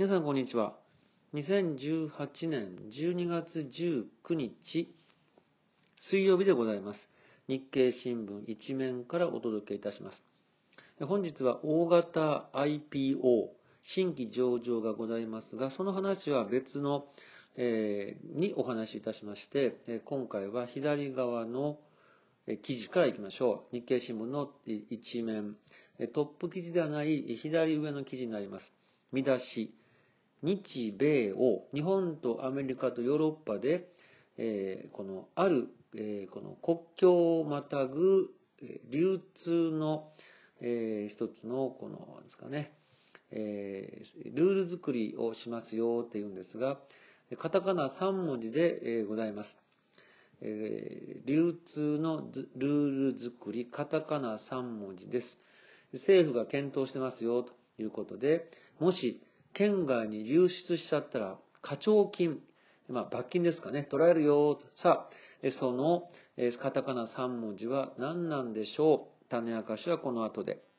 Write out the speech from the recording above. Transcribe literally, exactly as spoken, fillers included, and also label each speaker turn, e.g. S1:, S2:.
S1: 皆さんこんにちは。にせんじゅうはちねんじゅうにがつじゅうくにち水曜日でございます。日経新聞一面からお届けいたします。本日は大型 アイピーオー 新規上場がございますが、その話は別の、えー、にお話しいたしまして、今回は左側の記事からいきましょう。日経新聞の一面、トップ記事ではない左上の記事になります。見出し、日米欧、日本とアメリカとヨーロッパで、えー、このある、えー、この国境をまたぐ流通の、えー、一つのこのですかね、えー、ルール作りをしますよっていうんですが、カタカナさんもじで、えー、ございます。えー、流通のルール作り、カタカナさんもじです。政府が検討してますよということで、もし県外に流出しちゃったら課徴金、まあ罰金ですかね、取られるよと。さあ、そのカタカナさんもじは何なんでしょう。種明かしはこの後で。